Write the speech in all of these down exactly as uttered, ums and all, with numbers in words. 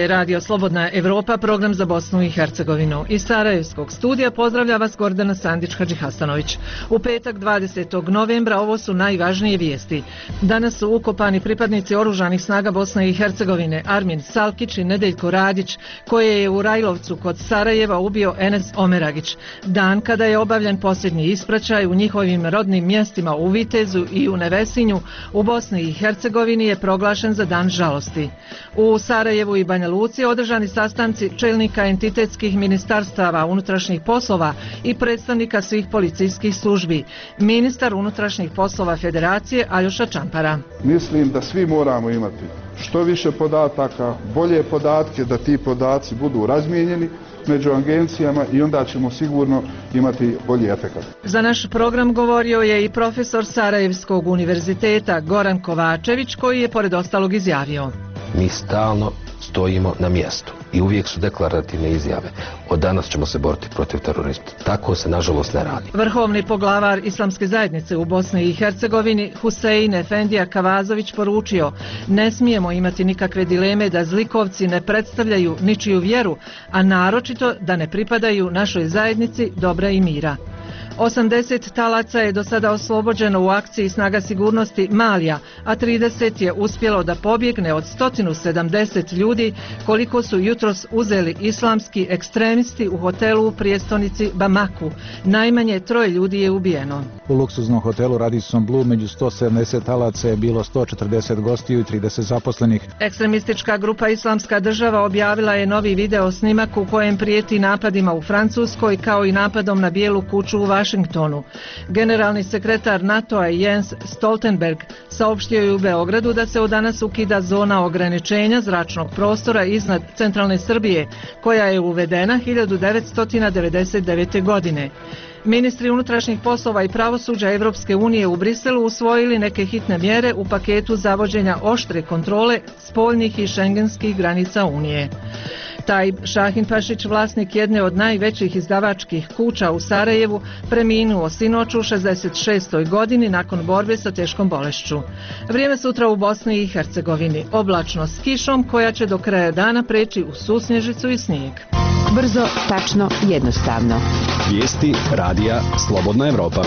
je Radio Slobodna Evropa, program za Bosnu i Hercegovinu. Iz Sarajevskog studija pozdravlja vas Gordana Sandić-Hadžihasanović. U petak dvadesetog novembra ovo su najvažnije vijesti. Danas su ukopani pripadnici oružanih snaga Bosne i Hercegovine Armin Salkić i Nedeljko Radić, koje je u Rajlovcu kod Sarajeva ubio Enes Omeragić. Dan kada je obavljen posljednji ispraćaj u njihovim rodnim mjestima u Vitezu i u Nevesinju u Bosni i Hercegovini je proglašen za dan žalosti. U Sarajevu i Banja Luci održani sastanci čelnika entitetskih ministarstava unutrašnjih poslova i predstavnika svih policijskih službi. Ministar unutrašnjih poslova Federacije Aljoša Čampara. Mislim da svi moramo imati što više podataka, bolje podatke, da ti podaci budu razmijenjeni među agencijama i onda ćemo sigurno imati bolji efekat. Za naš program govorio je i profesor Sarajevskog univerziteta Goran Kovačević, koji je pored ostalog izjavio: Mi stalno stojimo na mjestu i uvijek su deklarativne izjave. Od danas ćemo se boriti protiv terorizma. Tako se nažalost ne radi. Vrhovni poglavar Islamske zajednice u Bosni i Hercegovini Husein Efendija Kavazović poručio: ne smijemo imati nikakve dileme da zlikovci ne predstavljaju ničiju vjeru, a naročito da ne pripadaju našoj zajednici dobra i mira. osamdeset talaca je do sada oslobođeno u akciji snaga sigurnosti Malija, a trideset je uspjelo da pobjegne od sto sedamdeset ljudi koliko su jutros uzeli islamski ekstremisti u hotelu u prijestolnici Bamaku. Najmanje troje ljudi je ubijeno. U luksuznom hotelu Radisson Blu među sto sedamdeset talaca je bilo sto četrdeset gostiju i trideset zaposlenih. Ekstremistička grupa Islamska država objavila je novi video snimak u kojem prijeti napadima u Francuskoj kao i napadom na Bijelu kuću u Vašingtonu. Generalni sekretar NATO-a Jens Stoltenberg saopštio je u Beogradu da se od danas ukida zona ograničenja zračnog prostora iznad centralne Srbije, koja je uvedena hiljadu devetsto devedeset devete. godine. Ministri unutrašnjih poslova i pravosuđa Evropske unije u Briselu usvojili neke hitne mjere u paketu zavođenja oštre kontrole spoljnih i šengenskih granica Unije. Taj Šahin Pašić, vlasnik jedne od najvećih izdavačkih kuća u Sarajevu, preminuo sinoć u šezdeset šestoj godini nakon borbe sa teškom bolešću. Vrijeme sutra u Bosni i Hercegovini. Oblačno s kišom koja će do kraja dana preći u susnježicu i snijeg. Brzo, tačno, jednostavno. Vijesti radija Slobodna Evropa.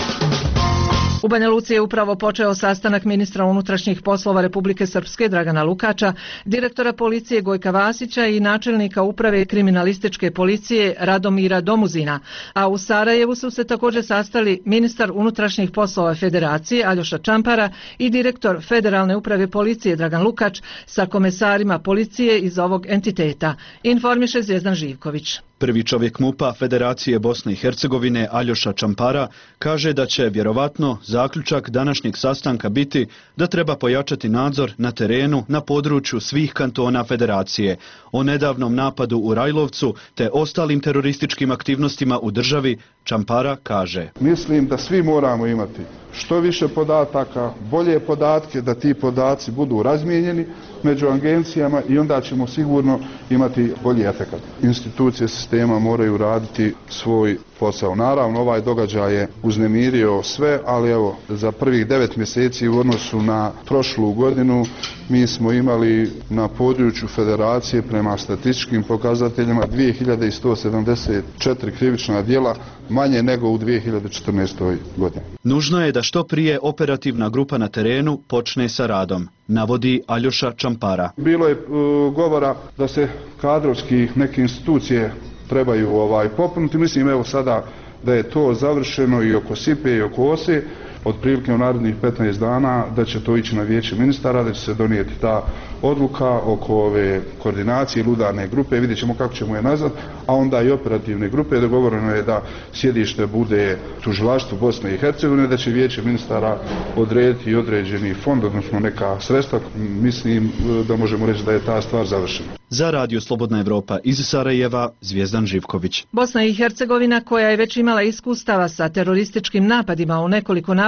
U Banja Luci je upravo počeo sastanak ministra unutrašnjih poslova Republike Srpske Dragana Lukača, direktora policije Gojka Vasića i načelnika uprave kriminalističke policije Radomira Domuzina, a u Sarajevu su se također sastali ministar unutrašnjih poslova Federacije Aljoša Čampara i direktor Federalne uprave policije Dragan Lukač sa komesarima policije iz ovog entiteta, informiše Zvijezdan Živković. Prvi čovjek MUP-a Federacije Bosne i Hercegovine Aljoša Čampara kaže da će vjerovatno zaključak današnjeg sastanka biti da treba pojačati nadzor na terenu na području svih kantona Federacije. O nedavnom napadu u Rajlovcu te ostalim terorističkim aktivnostima u državi Čampara kaže: Mislim da svi moramo imati što više podataka, bolje podatke, da ti podaci budu razmijenjeni među agencijama i onda ćemo sigurno imati bolji efekat. Institucije sistema moraju raditi svoj posao. Naravno, ovaj događaj je uznemirio sve, ali evo, za prvih devet mjeseci u odnosu na prošlu godinu mi smo imali na području Federacije prema statističkim pokazateljima dvije hiljade sto sedamdeset četiri krivična djela manje nego u dvije hiljade četrnaestoj. godini. Nužno je da što prije operativna grupa na terenu počne sa radom, navodi Aljoša Čampara. Bilo je uh, govora da se kadrovski neke institucije trebaju ovaj popuniti. Mislim evo sada da je to završeno i oko Sipe i oko Ose, otprilike u narednih petnaest dana da će to ići na vijeće ministara, da će se donijeti ta odluka oko ove koordinacije ili udarne grupe, vidjet ćemo kako ćemo je nazvat, a onda i operativne grupe. Dogovoreno je da sjedište bude tužilaštvo Bosne i Hercegovine, da će vijeće ministara odrediti određeni fond, odnosno neka sredstva. Mislim da možemo reći da je ta stvar završena. Za Radio Slobodna Evropa iz Sarajeva, Zvijezdan Živković. Bosna i Hercegovina, koja je već imala iskustava sa terorističkim napadima u nekoliko navrata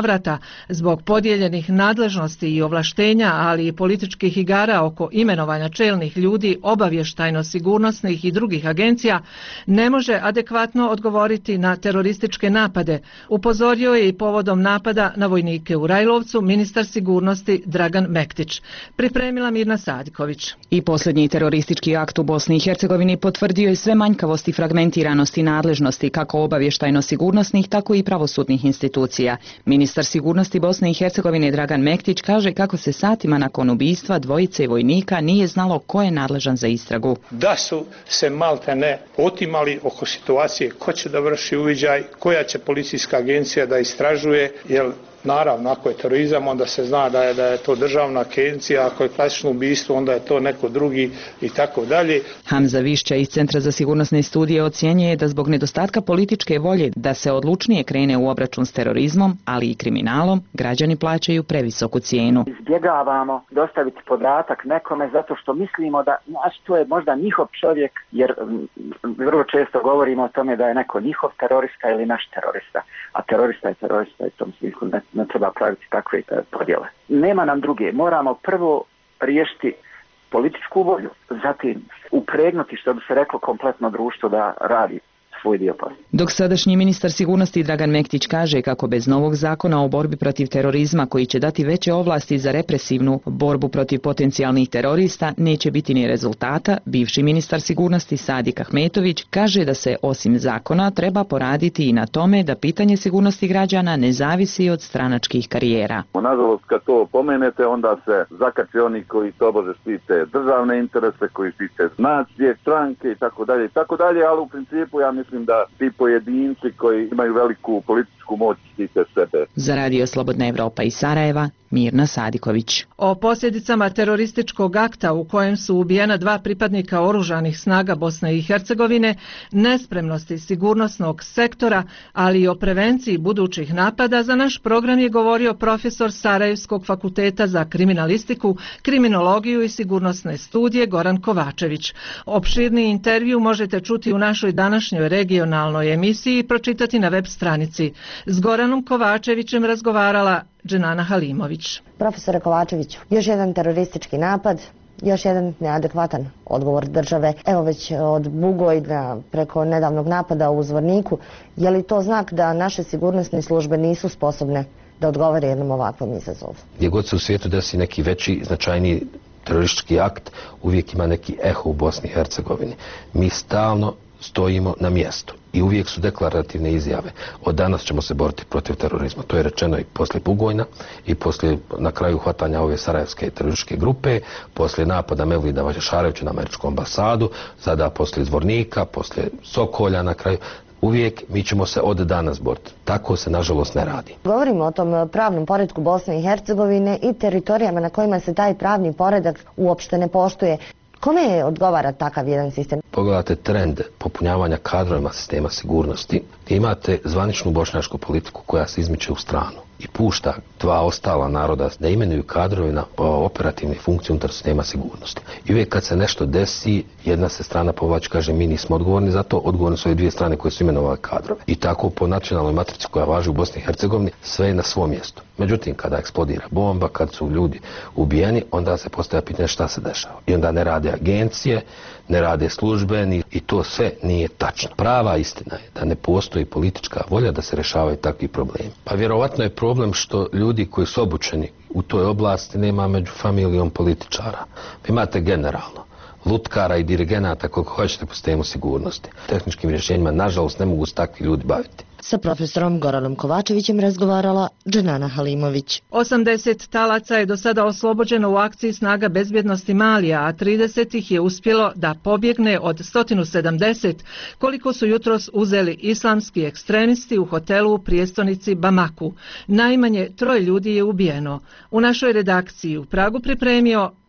navrata zbog podijeljenih nadležnosti i ovlaštenja, ali i političkih igara oko imenovanja čelnih ljudi obavještajno-sigurnosnih i drugih agencija, ne može adekvatno odgovoriti na terorističke napade. Upozorio je i povodom napada na vojnike u Rajlovcu ministar sigurnosti Dragan Mektić. Pripremila Mirna Sadiković. I posljednji teroristički akt u Bosni i Hercegovini potvrdio je sve manjkavosti i fragmentiranosti nadležnosti kako obavještajno-sigurnosnih, tako i pravosudnih institucija. Ministar sigurnosti Bosne i Hercegovine Dragan Mektić kaže kako se satima nakon ubistva dvojice vojnika nije znalo ko je nadležan za istragu. Da su se malte ne otimali oko situacije ko će da vrši uviđaj, koja će policijska agencija da istražuje, jer naravno, ako je terorizam, onda se zna da je, da je to državna agencija, ako je klasično ubistvo, onda je to neko drugi i tako dalje. Hamza Višća iz Centra za sigurnosne studije ocjenjuje da zbog nedostatka političke volje da se odlučnije krene u obračun s terorizmom, ali i kriminalom, građani plaćaju previsoku cijenu. Izbjegavamo dostaviti podatak nekome zato što mislimo da naš to je možda njihov čovjek, jer vrlo često govorimo o tome da je neko njihov terorista ili naš terorista, a terorista je terorista i u tom smislu ne ne treba praviti takve podjele. Nema nam druge. Moramo prvo riješiti političku volju, zatim upregnuti, što bi se reklo, kompletno društvo da radi svoj dio posla. Dok sadašnji ministar sigurnosti Dragan Mektić kaže kako bez novog zakona o borbi protiv terorizma koji će dati veće ovlasti za represivnu borbu protiv potencijalnih terorista neće biti ni rezultata, bivši ministar sigurnosti Sadik Ahmetović kaže da se osim zakona treba poraditi i na tome da pitanje sigurnosti građana ne zavisi od stranačkih karijera. Nažalost, kad to pomenete, onda se zakače oni koji tobože štite državne interese, koji štite nacije, stranke i tako dalje i tako dalje, ali u principu ja mislim da ti pojedinci koji imaju veliku političku moć štite sebe. Za Radio Slobodna Evropa iz Sarajeva, Mirna Sadiković. O posljedicama terorističkog akta u kojem su ubijena dva pripadnika oružanih snaga Bosne i Hercegovine, nespremnosti sigurnosnog sektora, ali i o prevenciji budućih napada, za naš program je govorio profesor Sarajevskog fakulteta za kriminalistiku, kriminologiju i sigurnosne studije Goran Kovačević. Opširni intervju možete čuti u našoj današnjoj regionalnoj emisiji i pročitati na web stranici. S Goranom Kovačevićem razgovarala Dženana Halimović. Profesore Kovačeviću, još jedan teroristički napad, još jedan neadekvatan odgovor države. Evo već od Bugojna preko nedavnog napada u Zvorniku. Je li to znak da naše sigurnosne službe nisu sposobne da odgovore jednom ovakvom izazovu? Gdje god se u svijetu desi neki veći, značajniji teroristički akt, uvijek ima neki eho u Bosni i Hercegovini. Mi stalno stojimo na mjestu i uvijek su deklarativne izjave. Od danas ćemo se boriti protiv terorizma. To je rečeno i poslije Bugojna i poslije na kraju hvatanja ove sarajevske terorističke grupe, poslije napada Mevlida Vađašarevića na američku ambasadu, sada poslije Zvornika, poslije Sokolja na kraju. Uvijek mi ćemo se od danas boriti. Tako se nažalost ne radi. Govorimo o tom pravnom poretku Bosne i Hercegovine i teritorijama na kojima se taj pravni poredak uopšte ne poštuje. Kome odgovara takav jedan sistem? Pogledate trend popunjavanja kadrovima sistema sigurnosti. Imate zvaničnu bošnjačku politiku koja se izmiče u stranu i pušta dva ostala naroda da imenuju kadrove na operativne funkcije unutar sistema sigurnosti. I uvijek kad se nešto desi, jedna se strana povlači, kaže mi nismo odgovorni za to, odgovorni su ove dvije strane koje su imenovali kadrove. I tako po nacionalnoj matrici koja važi u Bosni i Hercegovini, sve je na svom mjestu. Međutim, kada eksplodira bomba, kad su ljudi ubijeni, onda se postavlja pitanje šta se dešava. I onda ne rade agencije, ne rade službeni i to sve nije tačno. Prava istina je da ne postoji politička volja da se rješavaju takvi problemi. Pa vjerovatno je problem što ljudi koji su obučeni u toj oblasti nema među familijom političara. Vi imate generalno lutkara i dirigenata koliko hoćete po sistemu sigurnosti. Tehničkim rješenjima nažalost ne mogu se takvi ljudi baviti. Sa profesorom Goranom Kovačevićem razgovarala Dženana Halimović. osamdeset talaca je do sada oslobođeno u akciji snaga bezbjednosti Malija, a trideset ih je uspjelo da pobjegne od sto sedamdeset, koliko su jutros uzeli islamski ekstremisti u hotelu u prijestolnici Bamaku. Najmanje troje ljudi je ubijeno. U našoj redakciji u Pragu pripremio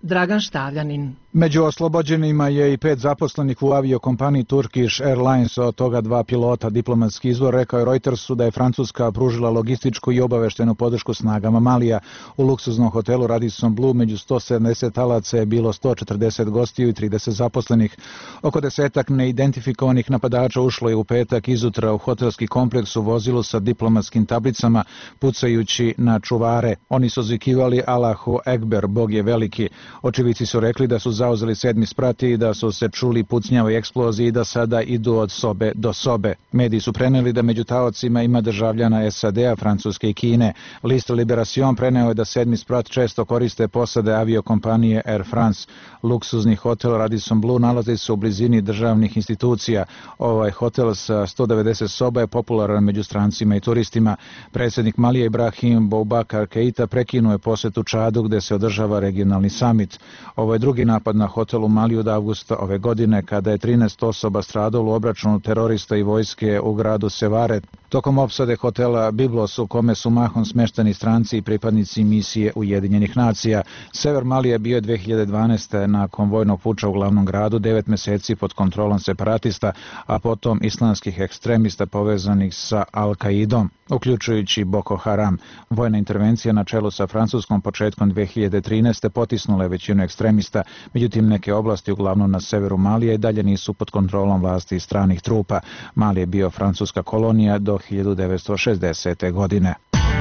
Dragan Štavljanin. Među oslobođenima je i pet zaposlenih u aviokompaniji Turkish Airlines, od toga dva pilota. Diplomatski izvor rekao je Reutersu da je Francuska pružila logističku i obaveštenu podršku snagama Malija. U luksuznom hotelu Radisson Blu među sto sedamdeset talaca je bilo sto četrdeset gostiju i trideset zaposlenih. Oko desetak neidentifikovanih napadača ušlo je u petak izutra u hotelski kompleks u vozilu sa diplomatskim tablicama, pucajući na čuvare. Oni su zvikivali Allahu Ekber, Bog je veliki. Očivici su rekli da su zauzeli sedmi sprat i da su se čuli pucnjave i eksploziji i da sada idu od sobe do sobe. Mediji su preneli da među taocima ima državljana S A D-a, Francuske i Kine. List Liberation preneo je da sedmi sprat često koriste posade aviokompanije Air France. Luksuzni hotel Radisson Blu nalazi se u blizini državnih institucija. Ovaj hotel sa sto devedeset soba je popularan među strancima i turistima. Predsjednik Malija Ibrahim Boubacar Keita prekinuo je posjetu Čadu gde se održava regionalni summit. Ovo je drugi napad na hotel u Maliju od avgusta ove godine, kada je trinaest osoba stradalo u obračunu terorista i vojske u gradu Sevare. Tokom opsade hotela Biblos, u kome su mahom smešteni stranci i pripadnici misije Ujedinjenih nacija. Sever Malija bio je dve hiljade dvanaeste. nakon vojnog puča u glavnom gradu devet meseci pod kontrolom separatista, a potom islamskih ekstremista povezanih sa Al-Kaidom, uključujući Boko Haram. Vojna intervencija na čelu sa Francuskom početkom dve hiljade trinaeste. potisnula je većinu ekstremista, međutim neke oblasti uglavnom na severu Malija i dalje nisu pod kontrolom vlasti i stranih trupa. Mali je bio francuska kolonija do hiljadu devetsto šezdesete. godine.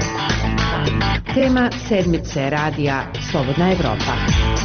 Tema sedmice radija Slobodna Evropa.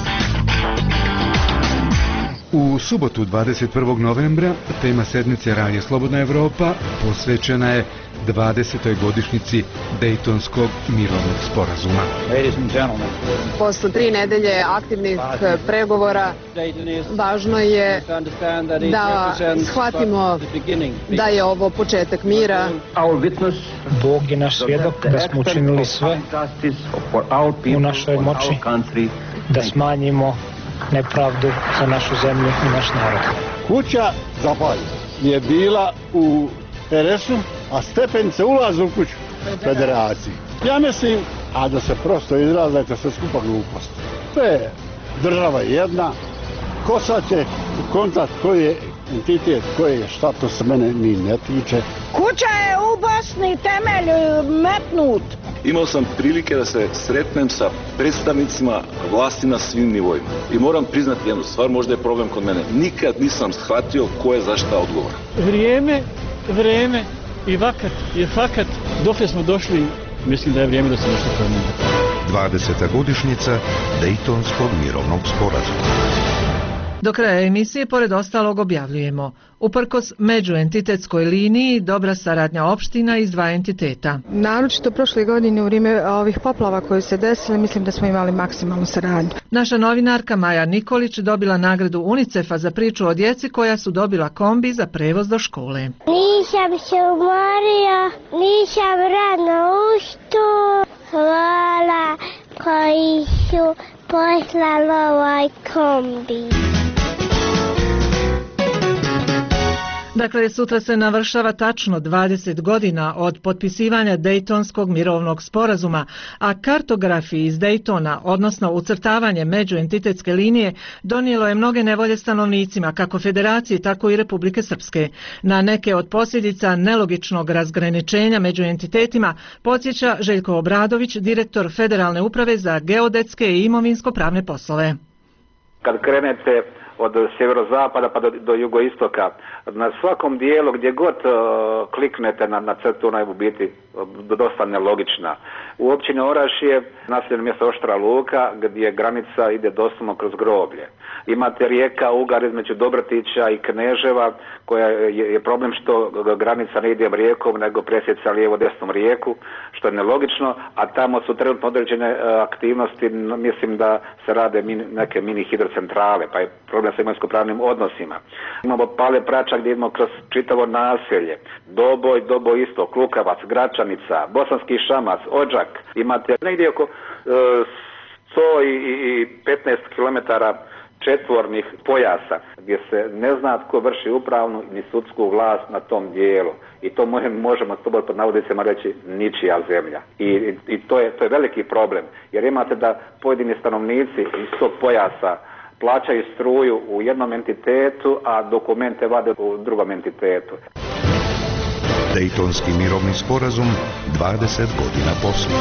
U subotu dvadeset prvog novembra tema sedmice radija Slobodna Evropa posvećena je dvadesetoj godišnjici Dejtonskog mirovnog sporazuma. Posle tri nedelje aktivnih pregovora važno je da shvatimo da je ovo početak mira. Bog je naš svjedok da smo učinili sve u našoj moći da smanjimo nepravdu za našu zemlju i naš narod. Kuća Zapalj je bila u Teresu, a stepenice ulaze u kuću Federaciji. Ja mislim, a da se prosto izraza, to sve skupa glupost. To je država jedna, ko sad će kontakt koji je entitet, koji je šta, to se mene ni ne tiče. Kuća je u Bosni, temelj metnut. Imao sam prilike da se sretnem sa predstavnicima vlasti na svim nivoima. I moram priznati jednu stvar, možda je problem kod mene. Nikad nisam shvatio ko je za šta odgovor. Vrijeme, vreme i vakat je fakat. Dokle smo došli, mislim da je vrijeme da se nešto promijeni. dvadeseta godišnjica Dejtonskog mirovnog sporazuma. Do kraja emisije, pored ostalog, objavljujemo: uprkos međuentitetskoj liniji, dobra saradnja opština iz dva entiteta. Naročito prošle godine u vrijeme ovih poplava koje se desile, mislim da smo imali maksimalnu saradnju. Naša novinarka Maja Nikolić dobila nagradu UNICEF-a za priču o djeci koja su dobila kombi za prevoz do škole. Nisam se umorio, nisam rano ustao. Hvala koji su poslali ovaj kombi. Dakle, sutra se navršava tačno dvadeset godina od potpisivanja Dejtonskog mirovnog sporazuma, a kartografi iz Dejtona, odnosno ucrtavanje međuentitetske linije, donijelo je mnoge nevolje stanovnicima, kako Federacije, tako i Republike Srpske. Na neke od posljedica nelogičnog razgraničenja među entitetima podsjeća Željko Obradović, direktor Federalne uprave za geodetske i imovinsko-pravne poslove. Kad krenete od sjeverozapada pa do, do jugoistoka, na svakom dijelu gdje god uh, kliknete na, na crtu, ona je u biti dosta nelogična. U općini Orašje, naseljeno mjesto Oštra Luka, gdje granica ide doslovno kroz groblje. Imate rijeka Ugar između Dobratića i Kneževa, koja je, je problem što granica ne ide rijekom, nego presjeca lijevo desnom rijeku, što je nelogično, a tamo su trenutno određene uh, aktivnosti, mislim da se rade min, neke mini hidrocentrale, pa je problem sa imovinsko-pravnim odnosima. Imamo Pale Prača gdje imamo kroz čitavo naselje, Doboj, Doboj isto, Klukavac, Gračanica, Bosanski Šamac, Odžak. Imate negdje oko e, sto petnaest kilometara četvornih pojasa gdje se ne zna tko vrši upravnu ni sudsku vlast na tom dijelu. I to možemo slobodno pod navodnicima reći ničija zemlja. I, i, i to, je, to je veliki problem. Jer imate da pojedini stanovnici iz tog pojasa plaćaju struju u jednom entitetu, a dokumente vade u drugom entitetu. Dejtonski mirovni sporazum dvadeset godina poslije.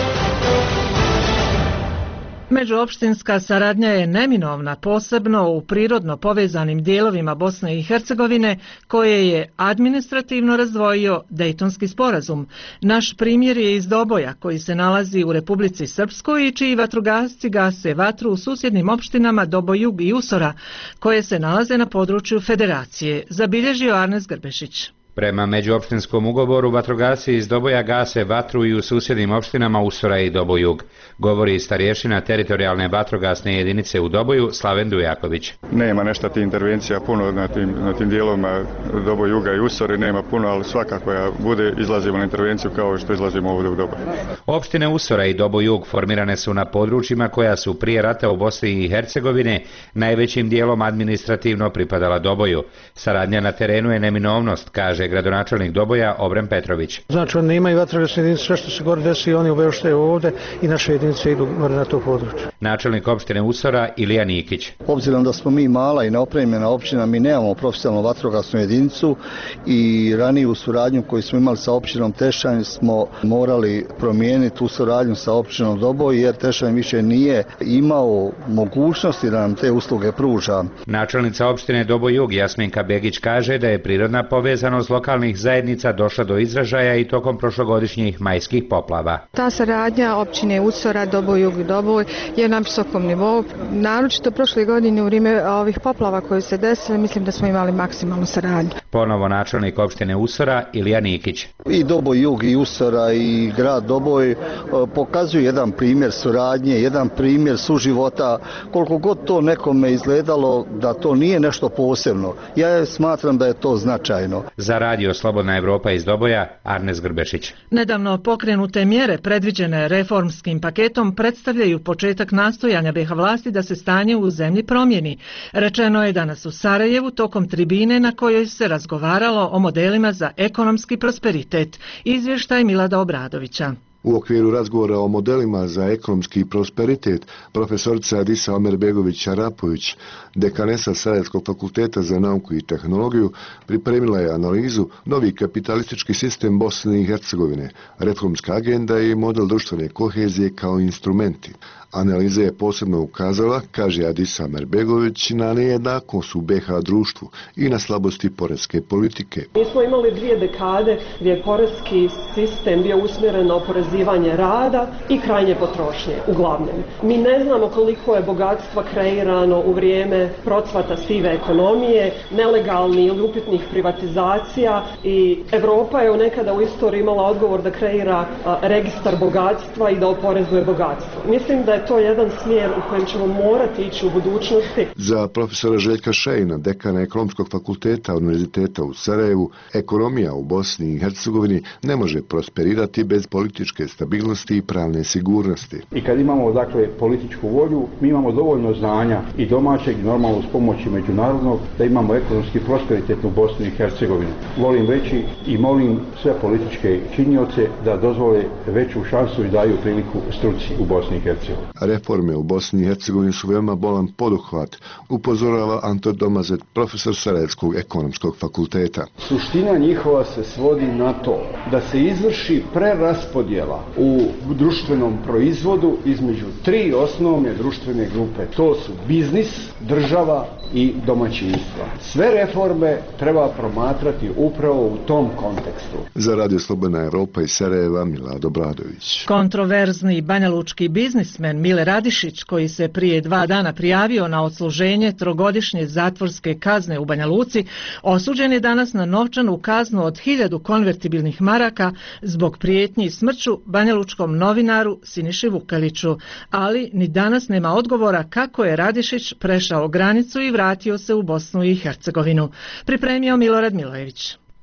Međuopštinska saradnja je neminovna, posebno u prirodno povezanim dijelovima Bosne i Hercegovine, koje je administrativno razdvojio Dejtonski sporazum. Naš primjer je iz Doboja, koji se nalazi u Republici Srpskoj i čiji vatrogasci gase vatru u susjednim opštinama Dobojug i Usora, koje se nalaze na području Federacije, zabilježio Arnes Grbešić. Prema međuopštinskom ugovoru vatrogasci iz Doboja gase vatru i u susjednim opštinama Usora i Dobojug, govori starješina teritorijalne vatrogasne jedinice u Doboju Slaven Dujaković. Nema nešto ti intervencija puno na tim, na tim dijelovima Dobojuga i Usori, nema puno, ali svakako ja bude izlazimo na intervenciju kao što izlazimo ovdje u Doboj. Opštine Usora i Dobojug formirane su na područjima koja su prije rata u Bosni i Hercegovine najvećim dijelom administrativno pripadala Doboju. Saradnja na terenu je neminovnost, kaže gradonačelnik Doboja Obren Petrović. Znači oni imaju vatrogasne jedinice, sve što se gore desi oni obavještaju ovdje i naše jedinice idu na to područje. Načelnik opštine Usora Ilija Nikić. Obzirom da smo mi mala i neopremljena općina, mi nemamo profesionalnu vatrogasnu jedinicu i raniju suradnju koju smo imali sa općinom Tešanj smo morali promijeniti u suradnju sa općinom Doboj jer Tešanj više nije imao mogućnosti da nam te usluge pruža. Načelnica opštine Dobojug Jasminka Begić kaže da je prirodna povezanost lokalnih zajednica došla do izražaja i tokom prošlogodišnjih majskih poplava. Ta saradnja općine Usora, Dobojug i Doboj je na visokom nivou. Naročito prošle godine u vrijeme ovih poplava koje se desile, mislim da smo imali maksimalnu saradnju. Ponovo načelnik opštine Usora Ilija Nikić. I Dobojug i Usora i grad Doboj pokazuju jedan primjer suradnje, jedan primjer suživota, koliko god to nekome izgledalo da to nije nešto posebno. Ja smatram da je to značajno. Za radio Slobodna Evropa iz Doboja, Arnes Grbešić. Nedavno pokrenute mjere predviđene reformskim paketom predstavljaju početak nastojanja B iH vlasti da se stanje u zemlji promijeni. Rečeno je danas u Sarajevu tokom tribine na kojoj se razgovaralo o modelima za ekonomski prosperitet. Izvještaj Milada Obradovića. U okviru razgovora o modelima za ekonomski prosperitet, profesorica Adisa Omerbegović-Arapović, dekanesa Sarajevskog fakulteta za nauku i tehnologiju, pripremila je analizu novi kapitalistički sistem Bosne i Hercegovine, reformska agenda i model društvene kohezije kao instrumenti. Analiza je posebno ukazala, kaže Adisa Omerbegović, na nejednakost u B iH društvu i na slabosti poreske politike. Mi smo imali dvije dekade gdje je poreski sistem bio usmjeren na oporezivanje rada i krajnje potrošnje, uglavnom. Mi ne znamo koliko je bogatstva kreirano u vrijeme procvata sive ekonomije, nelegalnih ili upitnih privatizacija i Europa je nekada u istoriji imala odgovor da kreira a, registar bogatstva i da oporezuje bogatstvo. Mislim da je to jedan smjer u kojem ćemo morati ići u budućnosti. Za profesora Željka Šejna, dekana Ekonomskog fakulteta Univerziteta u Sarajevu, ekonomija u Bosni i Hercegovini ne može prosperirati bez političke stabilnosti i pravne sigurnosti. I kad imamo dakle političku volju, mi imamo dovoljno znanja i domaćeg i normalno uz pomoći međunarodnog da imamo ekonomski prosperitetnu Bosnu i Hercegovinu. Volim reći i molim sve političke činioce da dozvole veću šansu i daju priliku struci u Bosni i Hercegovini. Reforme u Bosni i Hercegovini su veoma bolan poduhvat, upozorava Anton Domazet, profesor Sarajevskog ekonomskog fakulteta. Suština njihova se svodi na to da se izvrši preraspodjela u društvenom proizvodu između tri osnovne društvene grupe. To su biznis, država i domaćinstva. Sve reforme treba promatrati upravo u tom kontekstu. Za Radio Slobodna Evropa iz Sarajeva, Milad Obradović. Kontroverzni banjalučki biznismen Mile Radišić, koji se prije dva dana prijavio na odsluženje trogodišnje zatvorske kazne u Banja Luci, osuđen je danas na novčanu kaznu od hiljadu konvertibilnih maraka zbog prijetnji smrću banjalučkom novinaru Siniši Vukeliću. Ali ni danas nema odgovora kako je Radišić prešao granicu i vratio se u Bosnu i Hercegovinu. Pripremio Milorad Milojević.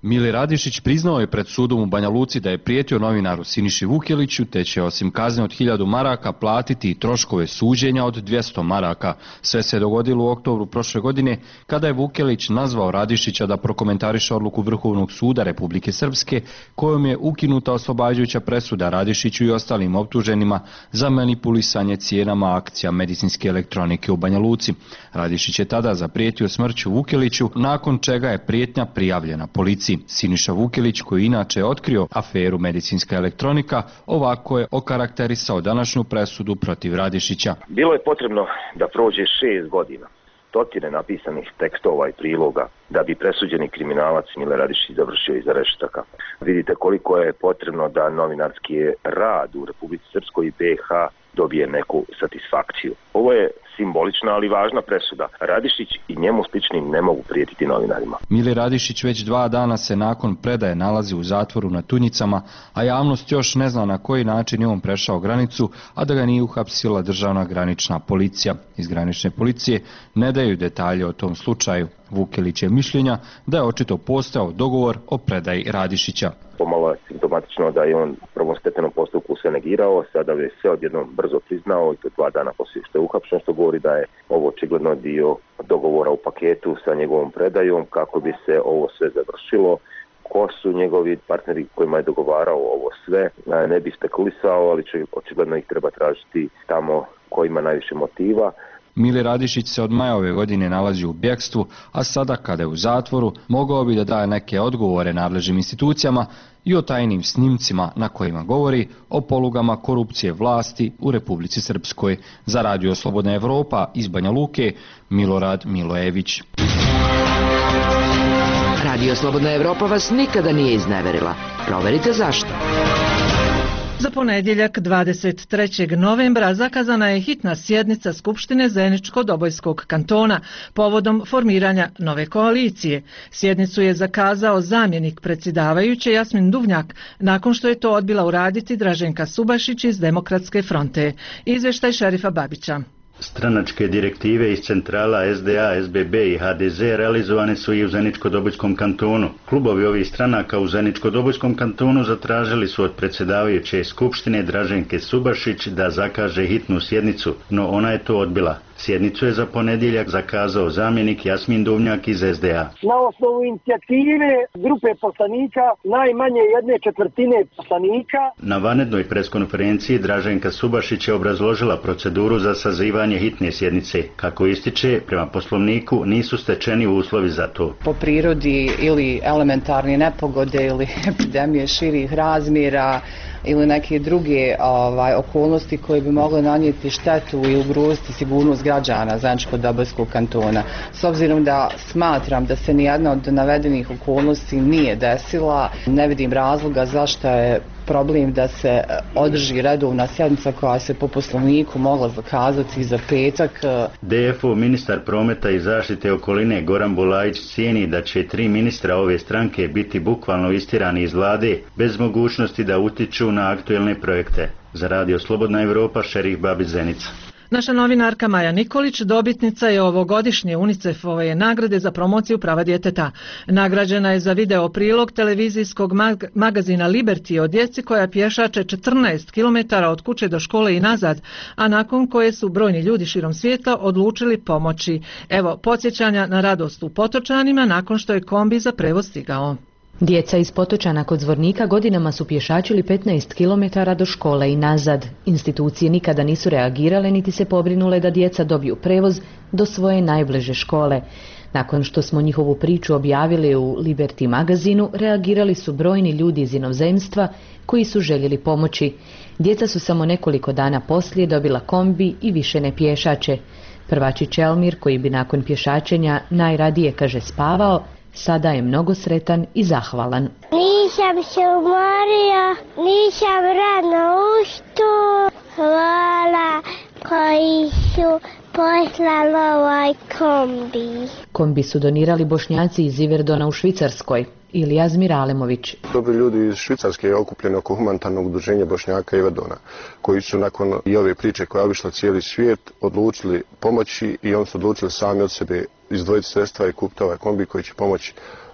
Mile Radišić priznao je pred sudom u Banja Luci da je prijetio novinaru Siniši Vukeliću, te će osim kazne od hiljadu maraka platiti i troškove suđenja od dvjesto maraka. Sve se dogodilo u oktobru prošle godine kada je Vukelić nazvao Radišića da prokomentariše odluku Vrhovnog suda Republike Srpske kojom je ukinuta oslobađajuća presuda Radišiću i ostalim optuženima za manipulisanje cijenama akcija medicinske elektronike u Banja Luci. Radišić je tada zaprijetio smrću Vukeliću, nakon čega je prijetnja prijavljena policiji. Siniša Vukelić, koji inače otkrio aferu medicinska elektronika, ovako je okarakterisao današnju presudu protiv Radišića. Bilo je potrebno da prođe šest godina, stotine napisanih tekstova i priloga da bi presuđeni kriminalac Mile Radišić završio iza rešetaka. Vidite koliko je potrebno da novinarski rad u Republici Srpskoj i B iH dobije neku satisfakciju. Ovo je simbolična, ali važna presuda. Radišić i njemu sličnim ne mogu prijetiti novinarima. Mile Radišić već dva dana se nakon predaje nalazi u zatvoru na Tunjicama, a javnost još ne zna na koji način je on prešao granicu, a da ga nije uhapsila državna granična policija. Iz granične policije ne daju detalje o tom slučaju. Vukelić je mišljenja da je očito postojao dogovor o predaji Radišića. Pomalo je simptomatično da je on u prvostepenom postupku se negirao, sada je sve odjednom brzo priznao i to dva dana poslije što je uhapšen, što govori da je ovo očigledno dio dogovora u paketu sa njegovom predajom kako bi se ovo sve završilo. Ko su njegovi partneri kojima je dogovarao ovo sve, ne bi spekulisao, ali očigledno ih treba tražiti tamo ko ima najviše motiva. Mile Radišić se od maja ove godine nalazi u bjekstvu, a sada kada je u zatvoru mogao bi da daje neke odgovore nadležnim institucijama i o tajnim snimcima na kojima govori o polugama korupcije vlasti u Republici Srpskoj. Za Radio Slobodna Evropa iz Banja Luke, Milorad Milojević. Radio Slobodna Evropa vas nikada nije izneverila. Proverite zašto. Za ponedjeljak dvadeset trećeg novembra zakazana je hitna sjednica Skupštine Zeničko-Dobojskog kantona povodom formiranja nove koalicije. Sjednicu je zakazao zamjenik predsjedavajuće Jasmin Duvnjak nakon što je to odbila uraditi Draženka Subašić iz Demokratske fronte. Izvještaj Šerifa Babića. Stranačke direktive iz centrala S D A, S B B i H D Z realizovane su i u Zeničko-Dobojskom kantonu. Klubovi ovih stranaka u Zeničko-Dobojskom kantonu zatražili su od predsjedavajuće skupštine Draženke Subašić da zakaže hitnu sjednicu, no ona je to odbila. Sjednicu je za ponedjeljak zakazao zamjenik Jasmin Duvnjak iz S D A. Na osnovu inicijative grupe poslanika, najmanje jedne četvrtine poslanika. Na vanrednoj preskonferenciji Draženka Subašić je obrazložila proceduru za sazivanje hitne sjednice. Kako ističe, prema poslovniku nisu stečeni uslovi za to. Po prirodi ili elementarne nepogode ili epidemije širih razmjera ili neke druge ovaj, okolnosti koje bi mogle nanijeti štetu i ugroziti sigurnost građana Zeničko-Dobojskog kantona. S obzirom da smatram da se nijedna od navedenih okolnosti nije desila, ne vidim razloga zašto je problem da se održi redovna sjednica koja se po poslovniku mogla zakazati za petak. D F O ministar prometa i zaštite okoline Goran Bulajić cijeni da će tri ministra ove stranke biti bukvalno istirani iz vlade bez mogućnosti da utiču na aktuelne projekte. Za Radio Slobodna Evropa, Šerif Babić, Zenica. Naša novinarka Maja Nikolić dobitnica je ovogodišnje UNICEF-ove nagrade za promociju prava djeteta. Nagrađena je za video prilog televizijskog mag- magazina Liberty o djeci koja pješače četrnaest kilometara od kuće do škole i nazad, a nakon koje su brojni ljudi širom svijeta odlučili pomoći. Evo podsjećanja na radost u Potočanima nakon što je kombi za prevoz stigao. Djeca iz Potočana kod Zvornika godinama su pješačili petnaest kilometara do škole i nazad. Institucije nikada nisu reagirale niti se pobrinule da djeca dobiju prevoz do svoje najbliže škole. Nakon što smo njihovu priču objavili u Liberty magazinu, reagirali su brojni ljudi iz inozemstva koji su željeli pomoći. Djeca su samo nekoliko dana poslije dobila kombi i više ne pješače. Prvačić Elmir, koji bi nakon pješačenja najradije, kaže, spavao, sada je mnogo sretan i zahvalan. Nisam se umorio, nisam rano ustao. Hvala koji su poslali ovaj kombi. Kombi su donirali Bošnjaci iz Iverdona u Švicarskoj. Ilija Zmiralemović. Dobri ljudi iz Švicarske je okupljeni oko humanitarnog udruženja Bošnjaka Iverdona, koji su nakon i ove priče koja je obišla cijeli svijet odlučili pomoći i oni su odlučili sami od sebe izdvojiti sredstva i kupiti ovaj kombi koji će pomoći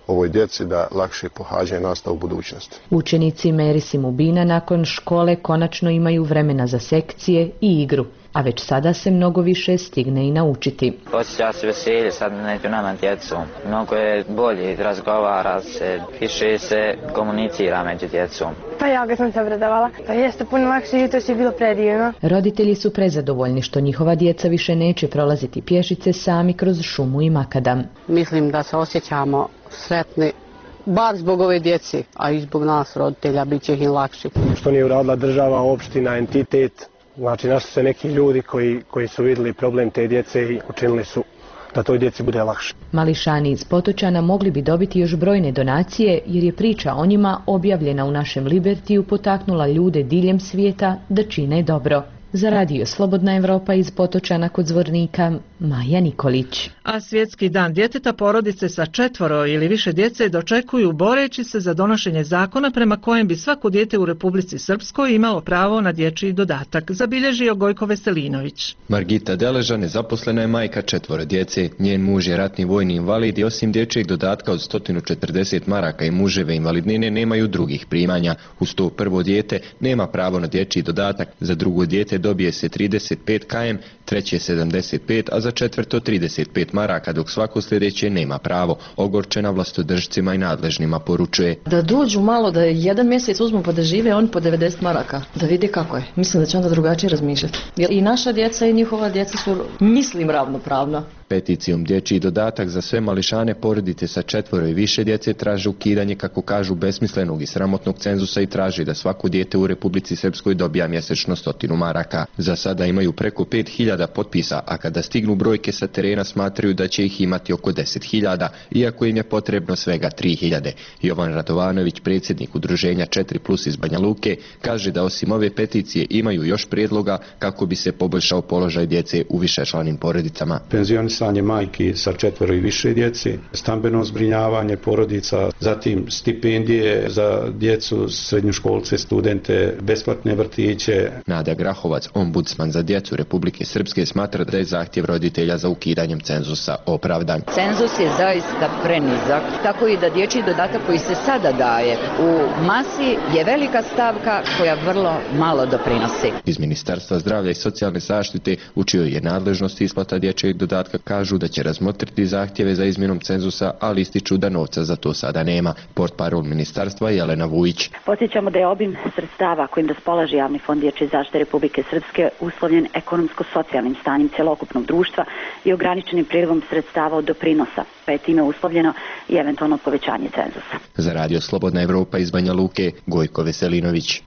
ovoj djeci da lakše pohađaju nastavu u budućnosti. Učenici Meris i Mubina nakon škole konačno imaju vremena za sekcije i igru, a već sada se mnogo više stigne i naučiti. Osjeća se veselje sad među nama djecom. Mnogo je bolje, razgovara se, više se komunicira među djecom. Pa ja ga sam se obradovala. Pa jeste puno lakše i to je bilo predivno. Roditelji su prezadovoljni što njihova djeca više neće prolaziti pješice sami kroz šumu i makadam. Mislim da se osjećamo sretni, bar zbog ove djeci, a i zbog nas roditelja bit će im lakši. Što nije uradila država, opština, entitet, znači našli se neki ljudi koji, koji su vidjeli problem te djece i učinili su da toj djeci bude lakše. Mališani iz Potočana mogli bi dobiti još brojne donacije jer je priča o njima objavljena u našem Libertiju potaknula ljude diljem svijeta da čine dobro. Za radio Slobodna Evropa iz Potočana kod Zvornika, Maja Nikolić. A svjetski dan djeteta porodice sa četvoro ili više djece dočekuju boreći se za donošenje zakona prema kojem bi svako dijete u Republici Srpskoj imalo pravo na dječji dodatak, zabilježio Gojko Veselinović. Margita Deleža nezaposlena je majka četvoro djece. Njen muž je ratni vojni invalid i osim dječjeg dodatka od sto četrdeset maraka i muževe invalidnine nemaju drugih primanja. Uz to prvo dijete nema pravo na dječji dodatak, za drugo dijete dobije se trideset pet kilometara, treće sedamdeset pet, a za četvrto trideset pet maraka, dok svako sljedeće nema pravo. Ogorčena vlastodržcima i nadležnima poručuje. Da dođu malo, da jedan mjesec uzmu pa da žive on po devedeset maraka, da vide kako je. Mislim da će onda drugačije razmišljati. Jer i naša djeca i njihova djeca su, mislim, ravnopravna. Peticijom dječji dodatak za sve mališane porodice sa četvoro i više djece traže ukidanje, kako kažu, besmislenog i sramotnog cenzusa i traži da svako dijete u Republici Srpskoj dobija mjesečno stotinu maraka. Za sada imaju preko pet hiljada potpisa, a kada stignu brojke sa terena smatraju da će ih imati oko deset hiljada, iako im je potrebno svega tri hiljade. Jovan Radovanović, predsjednik udruženja četiri plus iz Banja Luke, kaže da osim ove peticije imaju još prijedloga kako bi se poboljšao položaj djece u višečlanim porodicama. Penzionisanje majki sa četvero i više djeci, stambeno zbrinjavanje porodica, zatim stipendije za djecu, srednjoškolce, studente, besplatne vrtiće. Nada Grahovac, ombudsman za djecu Republike Srpske, smatra da je zahtjev roditelja za ukidanjem cenzusa opravdan. Cenzus je zaista prenizak, tako i da dječji dodatak koji se sada daje u masi je velika stavka koja vrlo malo doprinosi. Iz Ministarstva zdravlja i socijalne zaštite, u čijoj je nadležnosti isplata dječjeg dodatka, kažu da će razmotriti zahtjeve za izmjenom cenzusa, ali ističu da novca za to sada nema. Portparol ministarstva Jelena Vujić. Podsjećamo da je obim sredstava kojim raspolaže Javni fond dječje zaštite Republike Srpske uslovljen ekonomsko-socijalnim stanjem cjelokupnog društva i ograničenim prilivom sredstava od doprinosa, pa je time uslovljeno i eventualno povećanje cenzusa. Za radio Slobodna Evropa iz Banja Luke, Gojko Veselinović.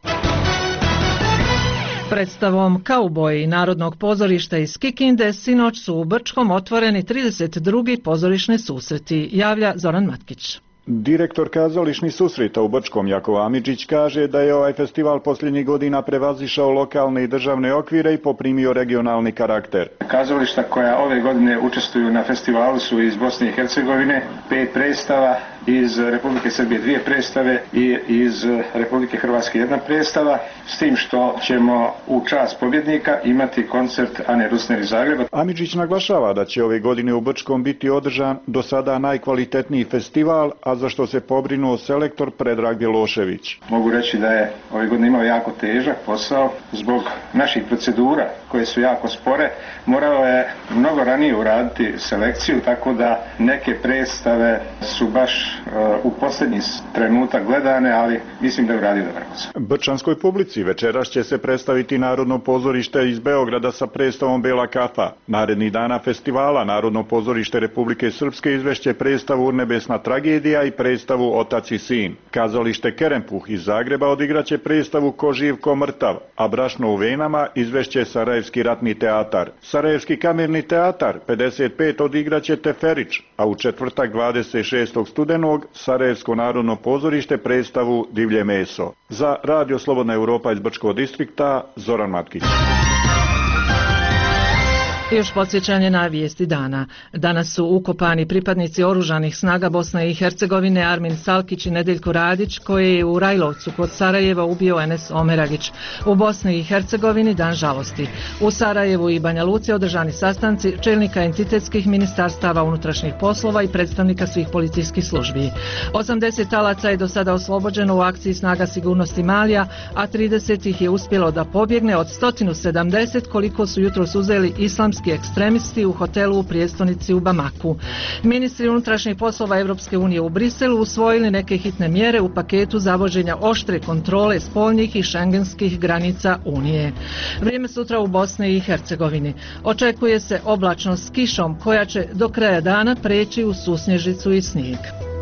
Predstavom Kauboji Narodnog pozorišta iz Kikinde sinoć su u Brčkom otvoreni trideset drugi pozorišni susreti, javlja Zoran Matkić. Direktor kazališnih susreta u Brčkom Jakov Amidžić kaže da je ovaj festival posljednjih godina prevazišao lokalne i državne okvire i poprimio regionalni karakter. Kazališta koja ove godine učestvuju na festivalu su iz Bosne i Hercegovine, pet predstava, iz Republike Srbije dvije predstave i iz Republike Hrvatske jedna predstava, s tim što ćemo u čast pobjednika imati koncert Ane Rusner iz Zagreba. Amidžić naglašava da će ove godine u Brčkom biti održan do sada najkvalitetniji festival, a za što se pobrinuo selektor Predrag Bjelošević. Mogu reći da je ove godine imao jako težak posao zbog naših procedura koje su jako spore. Morao je mnogo ranije uraditi selekciju, tako da neke predstave su baš u posljednji trenutak gledane, ali mislim da je uradio dobar posao. Brčanskoj publici večeras će se predstaviti Narodno pozorište iz Beograda sa predstavom Bela kafa. Narednih dana festivala Narodno pozorište Republike Srpske izvešće predstavu Urnebesna tragedija i predstavu Otac i sin. Kazalište Kerempuh iz Zagreba odigraće predstavu Ko živ ko mrtav, a Brašno u venama izvešće Sarajevski ratni teatar. Sarajevski kamerni teatar pedeset pet odigraće Teferić, a u četvrtak dvadeset šestog studenog Sarajevsko narodno pozorište predstavu Divlje meso. Za radio Slobodna Europa iz Brčkog distrikta, Zoran Matkić. I još podsjećanje na vijesti dana. Danas su ukopani pripadnici oružanih snaga Bosne i Hercegovine Armin Salkić i Nedeljko Radić, koje je u Rajlovcu kod Sarajeva ubio Enes Omeragić. U Bosni i Hercegovini dan žalosti. U Sarajevu i Banja Luci održani sastanci čelnika entitetskih ministarstava unutrašnjih poslova i predstavnika svih policijskih službi. osamdeset talaca je do sada oslobođeno u akciji snaga sigurnosti Malija, a trideset ih je uspjelo da pobjegne od sto sedamdeset koliko su jutros uzeli islamski ekstremisti u hotelu u prijestolnici u Bamaku. Ministri unutrašnjih poslova Europske unije u Briselu usvojili neke hitne mjere u paketu zavođenja oštre kontrole spoljnih i šengenskih granica Unije. Vrijeme sutra u Bosni i Hercegovini. Očekuje se oblačnost s kišom koja će do kraja dana preći u susnježicu i snijeg.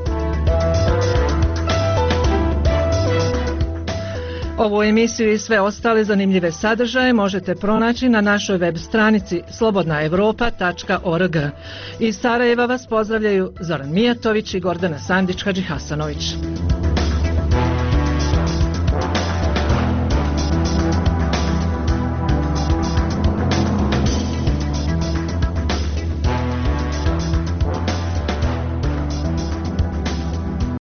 Ovu emisiju i sve ostale zanimljive sadržaje možete pronaći na našoj web stranici slobodna europa tačka org. Iz Sarajeva vas pozdravljaju Zoran Mijatović i Gordana Sandić-Hadžihasanović.